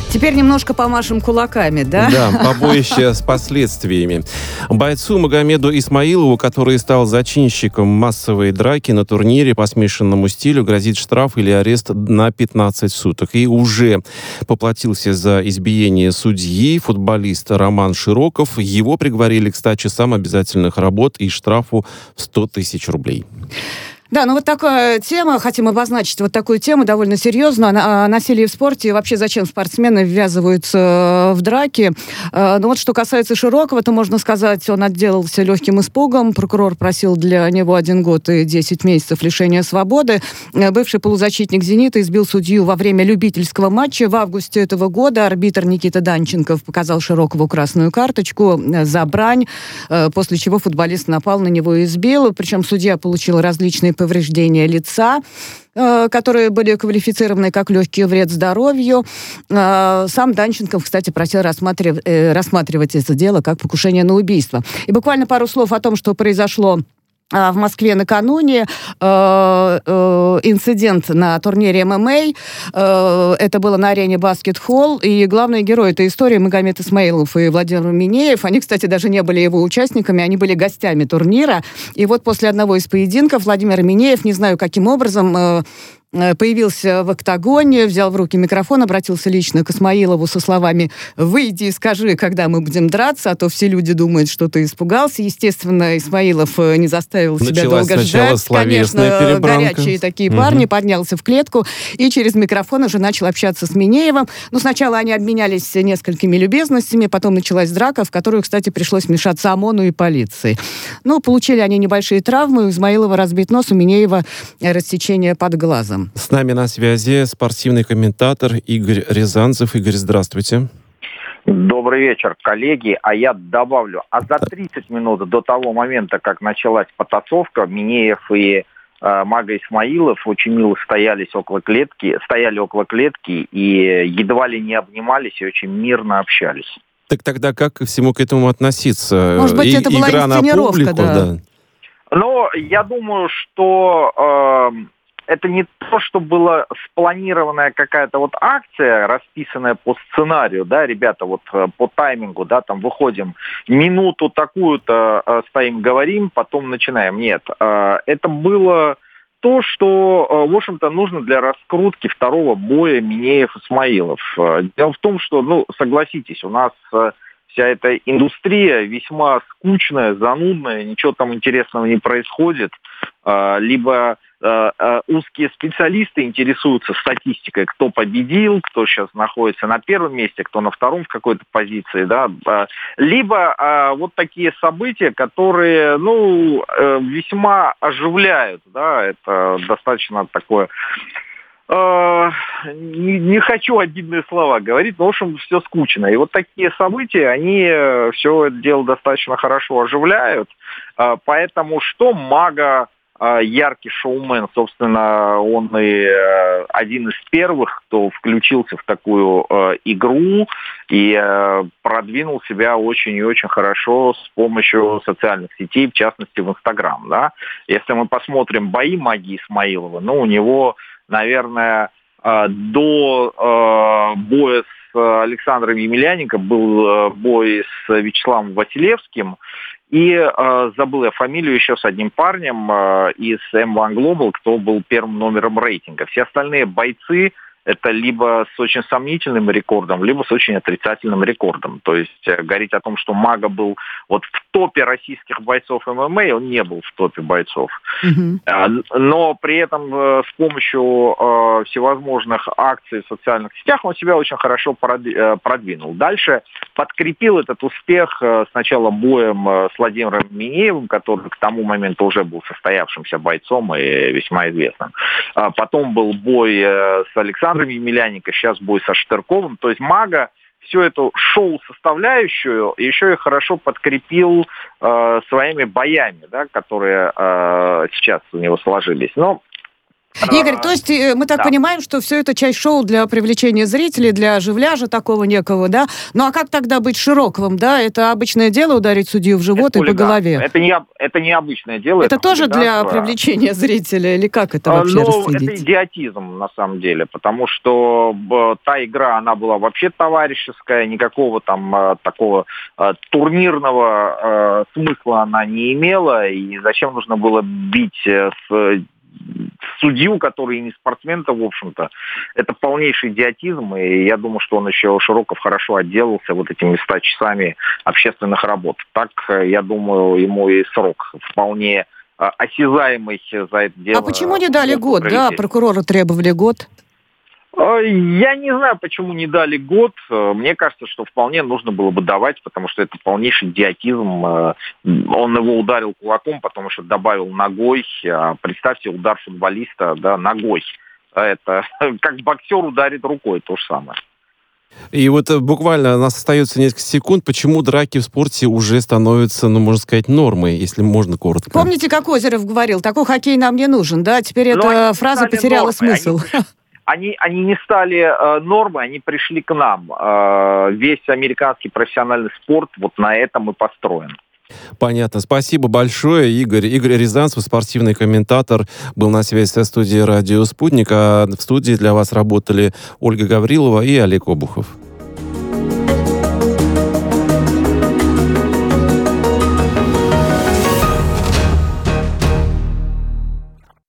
Теперь немножко помашем кулаками, да? Да, побоище с последствиями. Бойцу Магомеду Исмаилову, который стал зачинщиком массовой драки на турнире по смешанному стилю, грозит штраф или арест на 15 суток. И уже поплатился за избиение судьи футболист Роман Широков. Его приговорили к 100 часам обязательных работ и штрафу в 100 тысяч рублей. Да, ну вот такая тема, хотим обозначить вот такую тему довольно серьезную, о насилии в спорте и вообще зачем спортсмены ввязываются в драки. Ну вот что касается Широкова, то можно сказать, он отделался легким испугом. Прокурор просил для него 1 год и 10 месяцев лишения свободы. Бывший полузащитник «Зенита» избил судью во время любительского матча. В августе этого года арбитр Никита Данченков показал Широкову красную карточку за брань, после чего футболист напал на него и избил. Причем судья получил различные повреждения лица, которые были квалифицированы как легкий вред здоровью. Сам Данченков, кстати, просил рассматривать это дело как покушение на убийство. И буквально пару слов о том, что произошло в Москве накануне. Инцидент на турнире ММА. Это было на арене «Баскет-холл». И главные герои этой истории Магомед Исмаилов и Владимир Минеев. Они, кстати, даже не были его участниками, они были гостями турнира. И вот после одного из поединков Владимир Минеев, не знаю каким образом, появился в октагоне, взял в руки микрофон, обратился лично к Исмаилову со словами: «Выйди и скажи, когда мы будем драться, а то все люди думают, что ты испугался». Естественно, Исмаилов не заставил себя долго ждать. Конечно, горячие такие парни, поднялся в клетку и через микрофон уже начал общаться с Минеевым. Но сначала они обменялись несколькими любезностями, потом началась драка, в которую, кстати, пришлось вмешаться ОМОНу и полиции. Ну, получили они небольшие травмы, у Исмаилова разбит нос, у Минеева рассечение под глазом. С нами на связи спортивный комментатор Игорь Рязанцев. Игорь, здравствуйте. Добрый вечер, коллеги. А я добавлю, за 30 минут до того момента, как началась потасовка, Минеев и Мага Исмаилов очень мило стояли около клетки и едва ли не обнимались и очень мирно общались. Так тогда как ко всему к этому относиться? Может быть, это была игра на публику, да? Но я думаю, что это не то, что была спланированная какая-то вот акция, расписанная по сценарию, да, ребята, вот по таймингу, да, там выходим, минуту такую-то стоим, говорим, потом начинаем. Нет, это было то, что, в общем-то, нужно для раскрутки второго боя Минеев-Исмаилов. Дело в том, что, согласитесь, у нас вся эта индустрия весьма скучная, занудная, ничего там интересного не происходит, либо узкие специалисты интересуются статистикой, кто победил, кто сейчас находится на первом месте, кто на втором в какой-то позиции, да, либо вот такие события, которые, весьма оживляют, да, это достаточно такое, не хочу обидные слова говорить, но, в общем, все скучно. И вот такие события, они все это дело достаточно хорошо оживляют, поэтому что Мага, яркий шоумен, собственно, он и один из первых, кто включился в такую игру и продвинул себя очень и очень хорошо с помощью социальных сетей, в частности, в Инстаграм. Да? Если мы посмотрим бои Маги Исмаилова, у него, наверное, до боя с Александром Емельяненко был бой с Вячеславом Василевским, и забыл я фамилию еще с одним парнем из M1 Global, кто был первым номером рейтинга. Все остальные бойцы это либо с очень сомнительным рекордом, либо с очень отрицательным рекордом. То есть говорить о том, что Мага был вот в топе российских бойцов ММА, он не был в топе бойцов. Но при этом с помощью всевозможных акций в социальных сетях он себя очень хорошо продвинул. Дальше подкрепил этот успех сначала боем с Владимиром Минеевым, который к тому моменту уже был состоявшимся бойцом и весьма известным. Потом был бой с Александром Емельяненко, сейчас бой со Штырковым. То есть Мага всю эту шоу-составляющую еще и хорошо подкрепил своими боями, да, которые сейчас у него сложились. Но Игорь, то есть мы так понимаем, что все это часть шоу для привлечения зрителей, для оживляжа такого некого, да? Ну а как тогда быть Широковым, да? Это обычное дело ударить судью в живот и по голове? Это не обычное дело. Это тоже для привлечения зрителя? Или как это вообще расценить? Это идиотизм, на самом деле, потому что та игра, она была вообще товарищеская, никакого там такого турнирного смысла она не имела, и зачем нужно было бить судью, который не спортсмен-то, в общем-то. Это полнейший идиотизм, и я думаю, что он еще, Широков, хорошо отделался вот этими 100 часами общественных работ. Так, я думаю, ему и срок вполне осязаемый за это дело. А почему не дали год, да? Прокуроры требовали год. Я не знаю, почему не дали год. Мне кажется, что вполне нужно было бы давать, потому что это полнейший идиотизм. Он его ударил кулаком, потому что добавил ногой. Представьте, удар футболиста, да, ногой. Это как боксер ударит рукой, то же самое. И вот буквально у нас остается несколько секунд. Почему драки в спорте уже становятся, ну, можно сказать, нормой, если можно коротко? Помните, как Озеров говорил, такой хоккей нам не нужен, да? Теперь эта фраза потеряла смысл. Они не стали нормой, они пришли к нам. Весь американский профессиональный спорт вот на этом и построен. Понятно. Спасибо большое, Игорь. Игорь Рязанцев, спортивный комментатор, был на связи со студией «Радио Спутник». А в студии для вас работали Ольга Гаврилова и Олег Обухов.